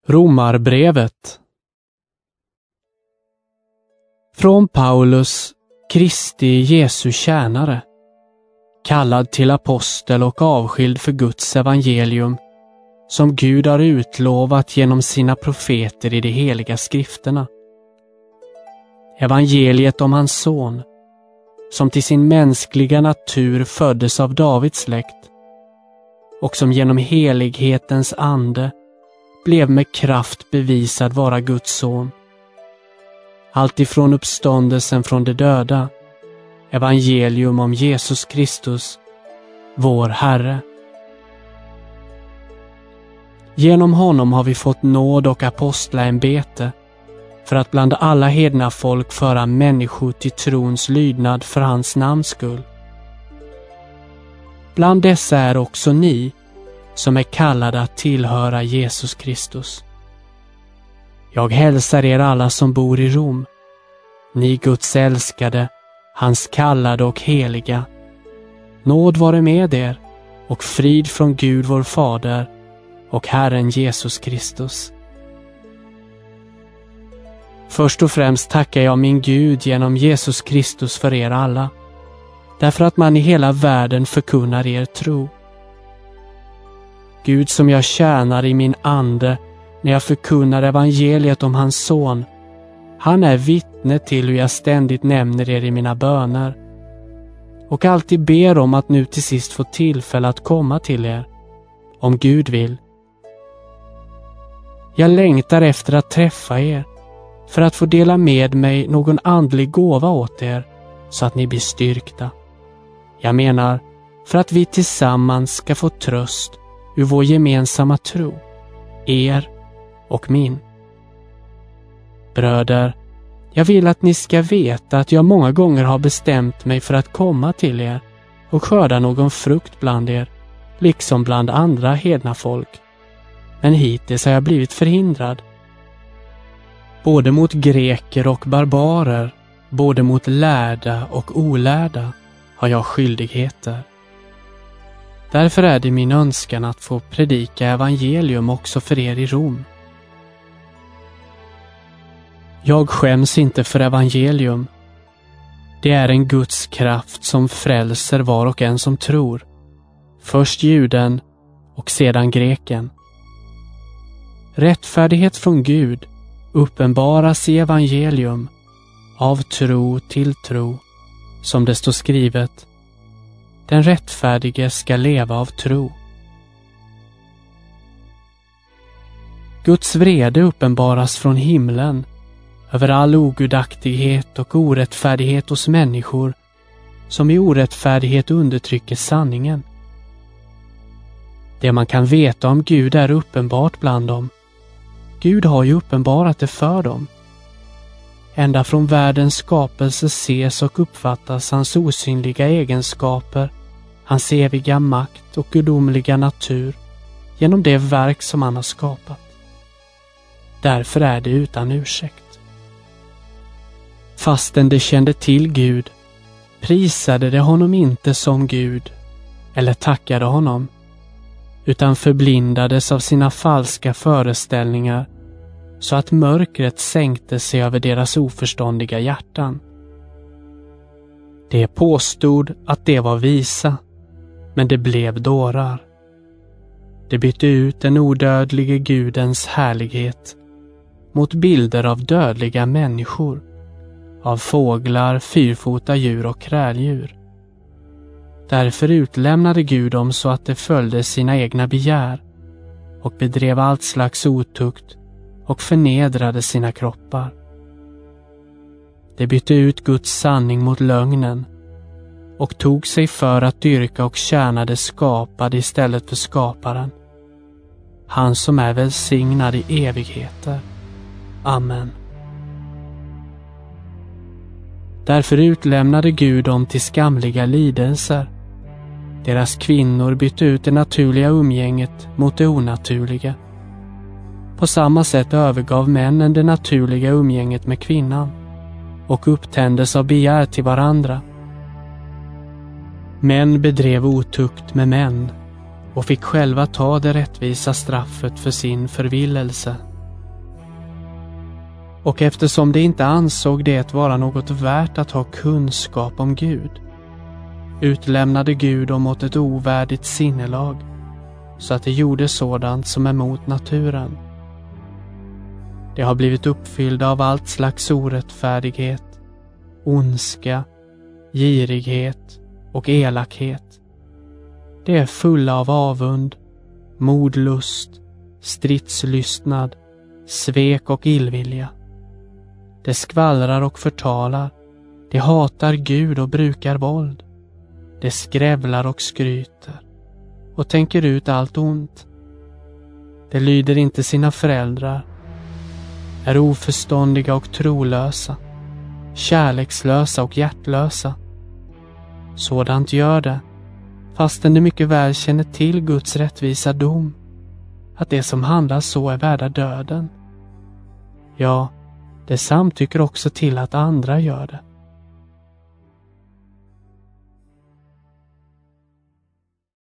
Romarbrevet. Från Paulus, Kristi Jesu tjänare, kallad till apostel och avskild för Guds evangelium, som Gud har utlovat genom sina profeter i de heliga skrifterna. Evangeliet om hans son, som till sin mänskliga natur föddes av Davids släkt och som genom helighetens ande blev med kraft bevisad vara Guds son. Allt ifrån uppståndelsen från de döda, evangelium om Jesus Kristus, vår Herre. Genom honom har vi fått nåd och apostlaämbete för att bland alla hedna folk föra människor till trons lydnad för hans namns skull. Bland dessa är också ni, som är kallade att tillhöra Jesus Kristus. Jag hälsar er alla som bor i Rom, ni Guds älskade, hans kallade och heliga. Nåd vare med er och frid från Gud vår Fader och Herren Jesus Kristus. Först och främst tackar jag min Gud genom Jesus Kristus för er alla, därför att man i hela världen förkunnar er tro. Gud som jag tjänar i min ande när jag förkunnar evangeliet om hans son, han är vittne till hur jag ständigt nämner er i mina böner och alltid ber om att nu till sist få tillfälle att komma till er, om Gud vill. Jag längtar efter att träffa er för att få dela med mig någon andlig gåva åt er så att ni blir styrkta. Jag menar, för att vi tillsammans ska få tröst ur vår gemensamma tro, er och min. Bröder, jag vill att ni ska veta att jag många gånger har bestämt mig för att komma till er och skörda någon frukt bland er, liksom bland andra hedna folk. Men hittills har jag blivit förhindrad. Både mot greker och barbarer, både mot lärda och olärda har jag skyldigheter. Därför är det min önskan att få predika evangelium också för er i Rom. Jag skäms inte för evangelium. Det är en Guds kraft som frälser var och en som tror. Först juden och sedan greken. Rättfärdighet från Gud uppenbaras i evangelium, av tro till tro, som det står skrivet. Den rättfärdige ska leva av tro. Guds vrede uppenbaras från himlen över all ogudaktighet och orättfärdighet hos människor som i orättfärdighet undertrycker sanningen. Det man kan veta om Gud är uppenbart bland dem. Gud har ju uppenbarat det för dem. Ända från världens skapelse ses och uppfattas hans osynliga egenskaper, hans eviga makt och gudomliga natur genom det verk som han har skapat. Därför är det utan ursäkt. Fastän de kände till Gud, prisade de honom inte som Gud eller tackade honom, utan förblindades av sina falska föreställningar så att mörkret sänkte sig över deras oförståndiga hjärtan. De påstod att de var visa, men det blev dårar. De bytte ut den odödlige Gudens härlighet mot bilder av dödliga människor, av fåglar, fyrfota djur och kräldjur. Därför utlämnade Gud dem så att de följde sina egna begär och bedrev allt slags otukt och förnedrade sina kroppar. De bytte ut Guds sanning mot lögnen och tog sig för att dyrka och tjäna det skapade istället för skaparen, han som är välsignad i evigheter. Amen. Därför utlämnade Gud dem till skamliga lidelser. Deras kvinnor bytte ut det naturliga umgänget mot det onaturliga. På samma sätt övergav männen det naturliga umgänget med kvinnan och upptändes av begär till varandra. Män bedrev otukt med män och fick själva ta det rättvisa straffet för sin förvillelse. Och eftersom de inte ansåg det vara något värt att ha kunskap om Gud, utlämnade Gud dem åt ett ovärdigt sinnelag, så att de gjorde sådant som är mot naturen. De har blivit uppfyllda av allt slags orättfärdighet, ondska, girighet och elakhet. De är fulla av avund, modlust, stridslystnad, svek och illvilja. De skvallrar och förtalar, de hatar Gud och brukar våld. De skrävlar och skryter och tänker ut allt ont. De lyder inte sina föräldrar, är oförståndiga och trolösa, kärlekslösa och hjärtlösa. Sådant gör det, fastän de mycket väl känner till Guds rättvisa dom, att det som handlar så är värda döden. Ja, det samtycker också till att andra gör det.